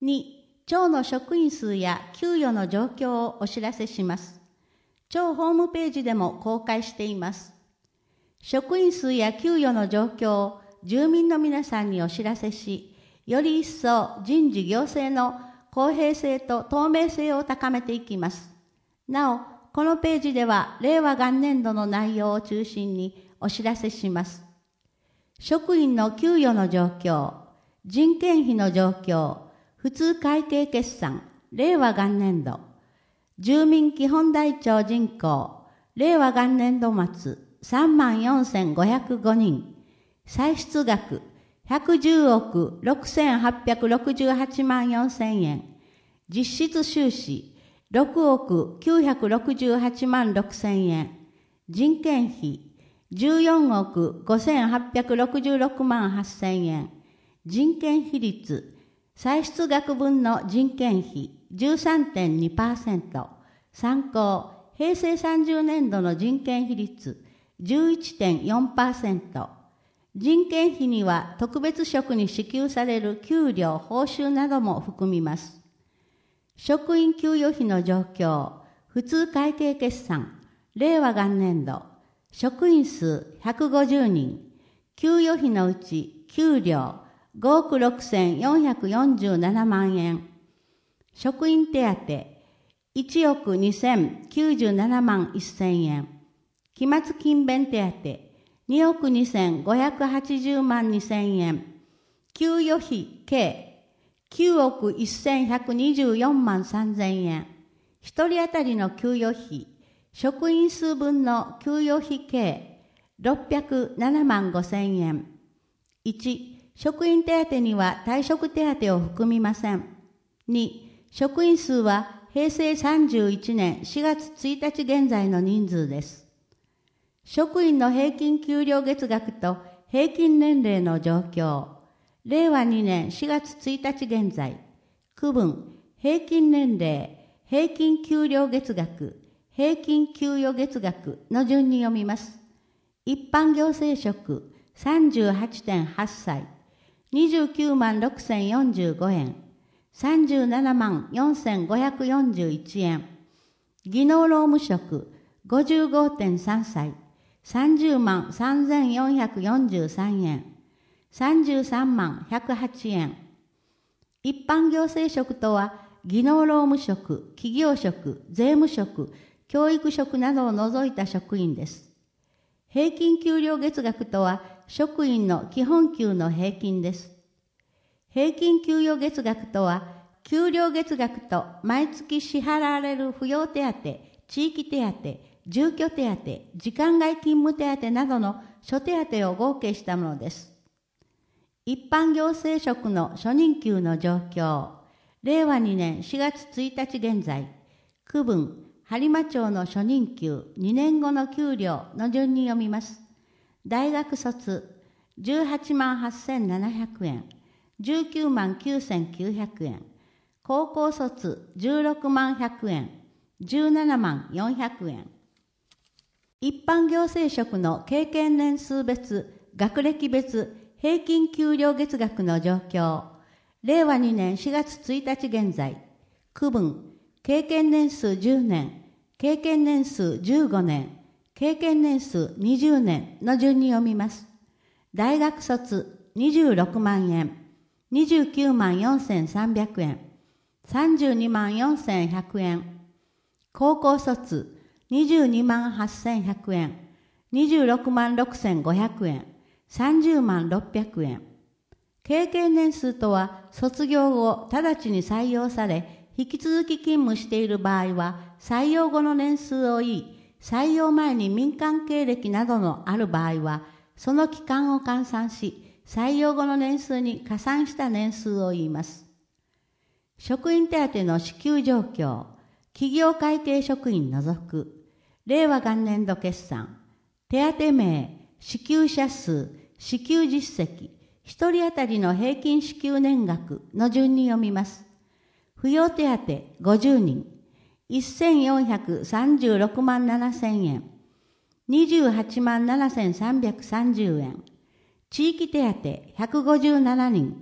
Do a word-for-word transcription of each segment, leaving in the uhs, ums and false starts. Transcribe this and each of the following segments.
に、町の職員数や給与の状況をお知らせします。町ホームページでも公開しています。職員数や給与の状況を住民の皆さんにお知らせし、より一層人事行政の公平性と透明性を高めていきます。なお、このページでは令和元年度の内容を中心にお知らせします。職員の給与の状況、人件費の状況、普通会計決算、令和元年度、住民基本台帳人口、令和元年度末、さんまんよんせんごひゃくごにん、歳出額、ひゃくじゅうおくろくせんはっぴゃくろくじゅうはちまんよんせんえん、実質収支、ろくおくきゅうひゃくろくじゅうはちまんろくせんえん、人件費、じゅうよんおくごせんはっぴゃくろくじゅうろくまんはっせんえん、人件比率、歳出額分の人件費 じゅうさんてんにパーセント、参考、平成さんじゅうねんどの人件比率 じゅういってんよんパーセント、人件費には特別職に支給される給料、報酬なども含みます。職員給与費の状況、普通会計決算、令和元年度、職員数ひゃくごじゅうにん、給与費のうち給料ごおくろくせんよんひゃくよんじゅうななまんえん、職員手当いちおくにせんきゅうじゅうななまんせんえん、期末勤勉手当におくにせんごひゃくはちじゅうまんにせんえん、給与費計きゅうおくせんひゃくにじゅうよんまんさんぜんえん、一人当たりの給与費、職員数分の給与費計ろっぴゃくななまんごせんえん。いち、職員手当には退職手当を含みません。に、職員数は平成さんじゅういちねんしがつついたち現在の人数です。職員の平均給料月額と平均年齢の状況、令和にねんしがつついたち現在、区分、平均年齢、平均給料月額、平均給与月額の順に読みます。一般行政職 さんじゅうはちてんはっさい、にじゅうきゅうまんろくせんよんじゅうごえん、さんじゅうななまんよんせんごひゃくよんじゅういちえん、技能労務職 ごじゅうごてんさんさい、さんじゅうまんさんぜんよんひゃくよんじゅうさんえん、さんじゅうさんまんひゃくはちえん。一般行政職とは、技能労務職、企業職、税務職、教育職などを除いた職員です。平均給料月額とは、職員の基本給の平均です。平均給与月額とは、給料月額と毎月支払われる扶養手当、地域手当、住居手当、時間外勤務手当などの諸手当を合計したものです。一般行政職の初任給の状況、令和にねんしがつついたち現在、区分、播磨町の初任給にねんごの給料の順に読みます。大学卒、じゅうはちまんはっせんななひゃくえん、じゅうきゅうまんきゅうせんきゅうひゃくえん、高校卒、じゅうろくまんひゃくえん、じゅうななまんよんひゃくえん。一般行政職の経験年数別、学歴別、平均給料月額の状況、令和にねんしがつついたち現在、区分、経験年数じゅうねん、経験年数じゅうごねん、経験年数にじゅうねんの順に読みます。大学卒にじゅうろくまんえん、にじゅうきゅうまんよんせんさんびゃくえん、さんじゅうにまんよんせんひゃくえん、高校卒にじゅうにまんはっせんひゃくえん、にじゅうろくまんろくせんごひゃくえん、さんじゅうまんろっぴゃくえん。経験年数とは、卒業後直ちに採用され、引き続き勤務している場合は、採用後の年数を言い、採用前に民間経歴などのある場合は、その期間を換算し、採用後の年数に加算した年数を言います。職員手当の支給状況、企業会計職員除く、令和元年度決算、手当名、支給者数、支給実績、一人当たりの平均支給年額の順に読みます。扶養手当ごじゅうにん、せんよんひゃくさんじゅうろくまんななせんえん、にじゅうはちまんななせんさんびゃくさんじゅうえん、地域手当ひゃくごじゅうななにん、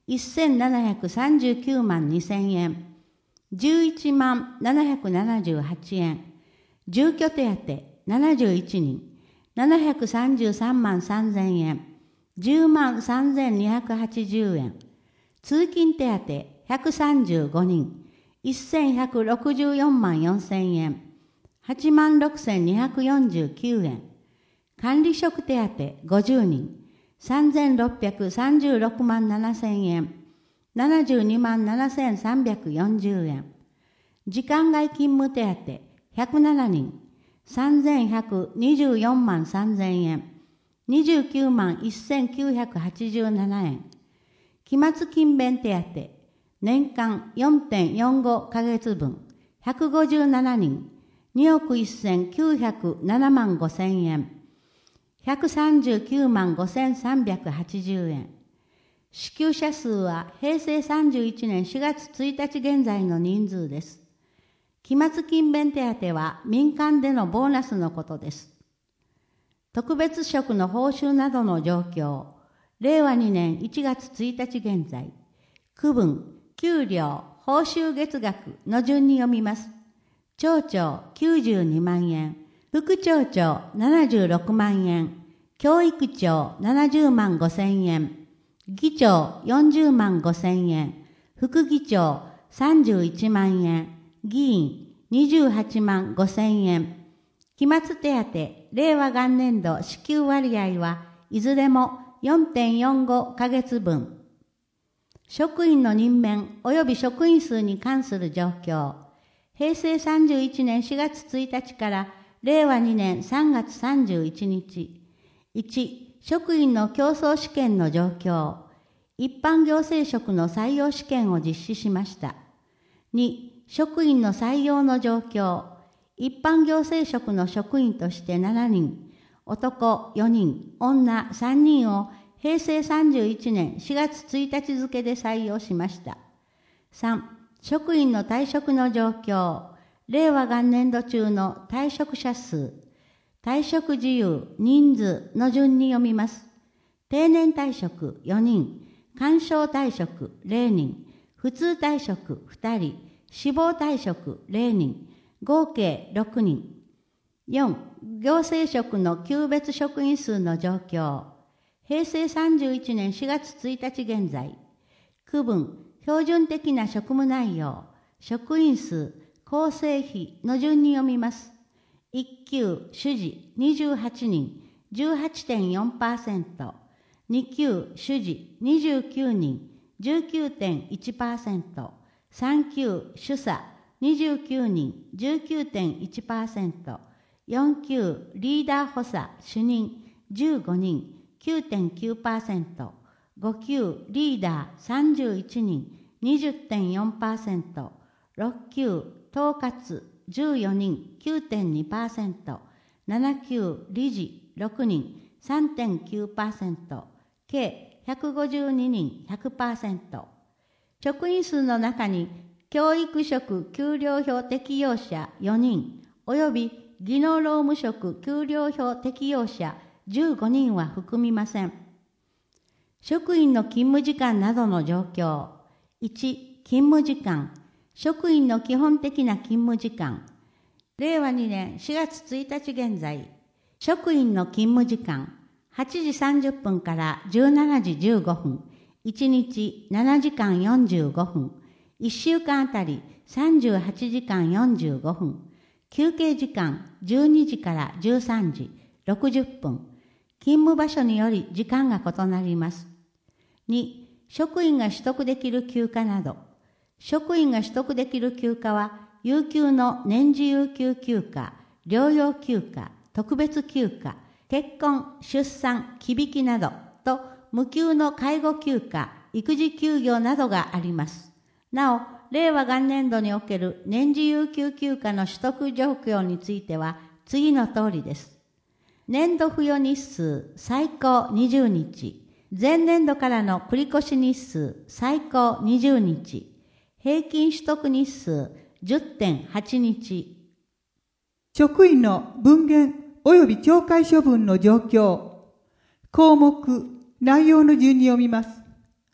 せんななひゃくさんじゅうきゅうまんにせんえん、じゅういちまんななひゃくななじゅうはちえん、住居手当ななじゅういちにん、ななひゃくさんじゅうさんまんさんぜんえん、じゅうまんさんぜんにひゃくはちじゅうえん、通勤手当ひゃくさんじゅうごにん、せんひゃくろくじゅうよんまんよんせんえん、はちまんろくせんにひゃくよんじゅうきゅうえん、管理職手当ごじゅうにん、さんぜんろっぴゃくさんじゅうろくまんななせんえん、ななじゅうにまんななせんさんびゃくよんじゅうえん、時間外勤務手当ひゃくななにん、さんぜんひゃくにじゅうよんまんさんぜんえん、にじゅうきゅうまんせんきゅうひゃくはちじゅうななえん、期末勤勉手当年間 よんてんよんご ヶ月分ひゃくごじゅうななにん、におくせんきゅうひゃくななまんごせんえん、ひゃくさんじゅうきゅうまんごせんさんびゃくはちじゅうえん。支給者数はへいせいさんじゅういちねんしがつついたち現在の人数です。期末勤勉手当は民間でのボーナスのことです。特別職の報酬などの状況、れいわにねんいちがつついたち現在、区分、給料、報酬月額の順に読みます。町長きゅうじゅうにまんえん、副町長ななじゅうろくまんえん、教育長ななじゅうまんごせんえん、議長よんじゅうまんごせんえん、副議長さんじゅういちまんえん、議員にじゅうはちまんごせんえん。期末手当、令和元年度支給割合はいずれも よんてんよんご ヶ月分。職員の任免及び職員数に関する状況。へいせいさんじゅういちねんしがつついたちかられいわにねんさんがつさんじゅういちにち。いち、職員の競争試験の状況。一般行政職の採用試験を実施しました。に、職員の採用の状況。一般行政職の職員としてななにん、男よにん、女さんにんをへいせいさんじゅういちねんしがつついたち付で採用しました。さん、職員の退職の状況。令和元年度中の退職者数。退職自由、人数の順に読みます。定年退職よにん、干渉退職れいにん、普通退職ふたり、死亡退職れいにん、合計ろくにん。よん、行政職の級別職員数の状況。へいせいさんじゅういちねんしがつついたち現在。区分、標準的な職務内容、職員数、構成比の順に読みます。いっ級、主事にじゅうはちにん、じゅうはちてんよんパーセント。に級、主事にじゅうきゅうにん、じゅうきゅうてんいちパーセント。さん級、主査にじゅうきゅうにん、じゅうきゅうてんいちパーセント。よん級、リーダー補佐主任じゅうごにん、きゅうてんきゅうパーセント。ご級、リーダーさんじゅういちにん、にじゅってんよんパーセント。ろっ級、統括じゅうよにん、きゅうてんにパーセント。なな級、理事ろくにん、さんてんきゅうパーセント。計ひゃくごじゅうににん、ひゃくパーセント。職員数の中に、教育職給料表適用者よにん、および技能労務職給料表適用者じゅうごにんは含みません。職員の勤務時間などの状況。いち、勤務時間。職員の基本的な勤務時間。れいわにねんしがつついたち現在、職員の勤務時間、はちじさんじゅっぷんからじゅうしちじじゅうごふん、いちにちななじかんよんじゅうごふん、いっしゅうかんあたりさんじゅうはちじかんよんじゅうごふん、休憩時間じゅうにじからじゅうさんじ、ろくじゅっぷん、勤務場所により時間が異なります。に、職員が取得できる休暇など。職員が取得できる休暇は、有給の年次有給休暇、療養休暇、特別休暇、結婚、出産、忌引きなどと、無給の介護休暇、育児休業などがあります。なお、令和元年度における年次有給休暇の取得状況については、次の通りです。年度付与日数、最高にじゅうにち。前年度からの繰越日数、最高にじゅうにち。平均取得日数 じゅってんはちにち。 職員の分限及び懲戒処分の状況。項目、内容の順に読みます。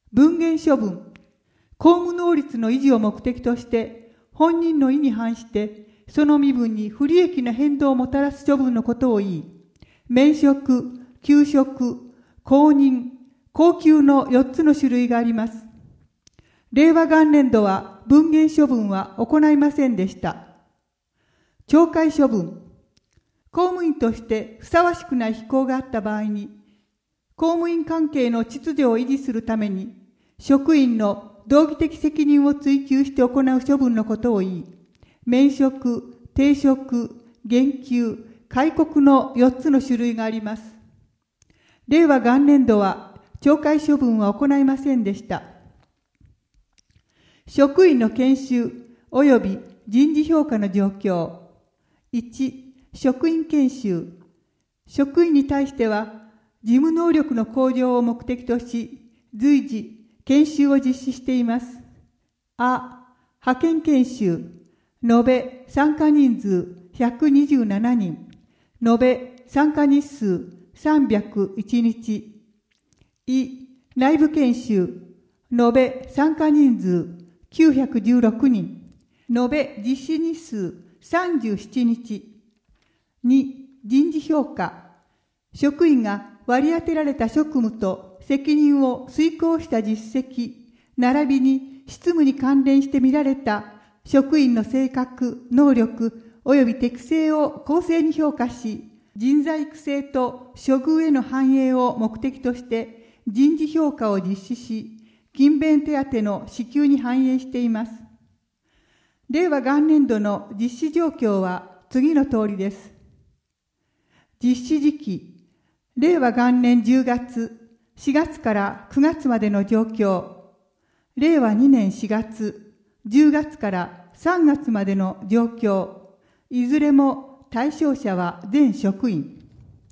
分限処分。公務能率の維持を目的として、本人の意に反して、その身分に不利益な変動をもたらす処分のことを言い、免職、休職、公認、降給のよっつの種類があります。令和元年度は分限処分は行いませんでした。懲戒処分。公務員としてふさわしくない非行があった場合に、公務員関係の秩序を維持するために、職員の道義的責任を追及して行う処分のことを言い、免職、停職、減給、戒告のよっつの種類があります。令和元年度は懲戒処分は行いませんでした。職員の研修及び人事評価の状況。いち、職員研修。職員に対しては、事務能力の向上を目的とし、随時、研修を実施しています。あ、派遣研修。延べ参加人数ひゃくにじゅうななにん。延べ参加日数さんびゃくいちにち。い、内部研修。延べ参加人数きゅうひゃくじゅうろくにん。延べ実施日数さんじゅうななにち。に、人事評価。職員が割り当てられた職務と責任を遂行した実績、並びに執務に関連して見られた職員の性格、能力及び適性を公正に評価し、人材育成と処遇への反映を目的として人事評価を実施し、勤勉手当の支給に反映しています。令和元年度の実施状況は次の通りです。実施時期、令和元年じゅうがつ、しがつからくがつまでの状況、令和にねんしがつ、じゅうがつからさんがつまでの状況、いずれも対象者は全職員。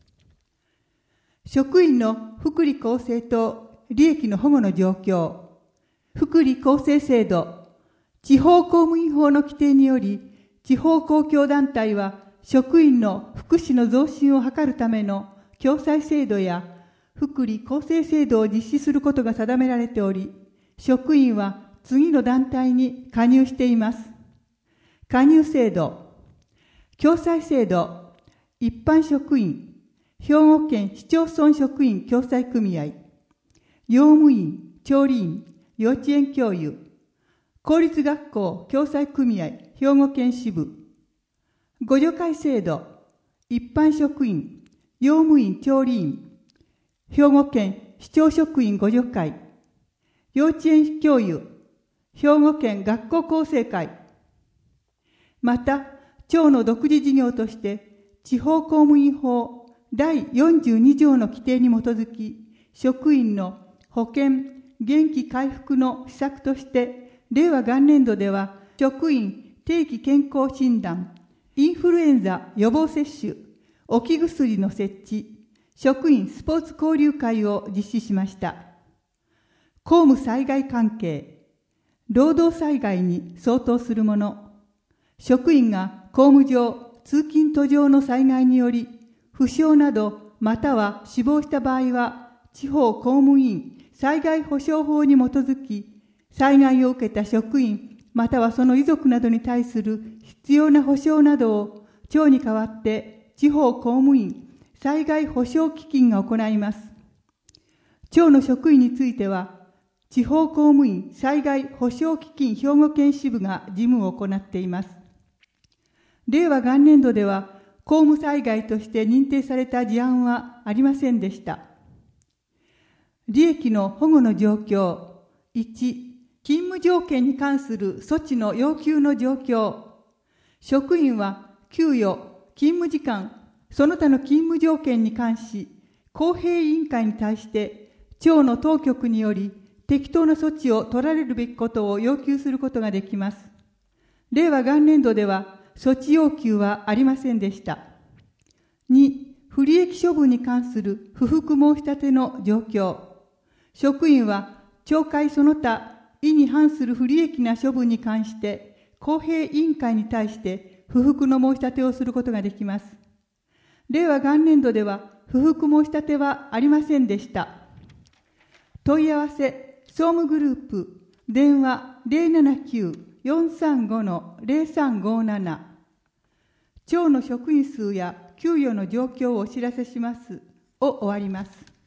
職員の福利厚生と利益の保護の状況、福利厚生制度、地方公務員法の規定により、地方公共団体は職員の福祉の増進を図るための共済制度や福利厚生制度を実施することが定められており、職員は次の団体に加入しています。加入制度、共済制度、一般職員、兵庫県市町村職員共済組合、用務員、調理員、幼稚園教諭、公立学校共済組合兵庫県支部、互助会制度、一般職員、用務員調理員、兵庫県市町職員互助会、幼稚園教諭、兵庫県学校構成会。また、町の独自事業として、地方公務員法だいよんじゅうにじょうの規定に基づき、職員の保険、元気回復の施策として、令和元年度では、職員定期健康診断、インフルエンザ予防接種、置き薬の設置、職員スポーツ交流会を実施しました。公務災害関係、労働災害に相当するもの、職員が公務上、通勤途上の災害により、負傷などまたは死亡した場合は、地方公務員災害保障法に基づき、災害を受けた職員またはその遺族などに対する必要な保障などを町に代わって地方公務員災害保障基金が行います。町の職員については、地方公務員災害保障基金兵庫県支部が事務を行っています。令和元年度では、公務災害として認定された事案はありませんでした。利益の保護の状況。いち、勤務条件に関する措置の要求の状況。職員は給与、勤務時間、その他の勤務条件に関し、公平委員会に対して、町の当局により適当な措置を取られるべきことを要求することができます。令和元年度では、措置要求はありませんでした。に、不利益処分に関する不服申し立ての状況。職員は、町会その他、意に反する不利益な処分に関して、公平委員会に対して不服の申し立てをすることができます。令和元年度では、不服申し立てはありませんでした。問い合わせ、 総務グループ、電話 ゼロななきゅう よんさんご ゼロさんごなな。町の職員数や給与の状況をお知らせしますを終わります。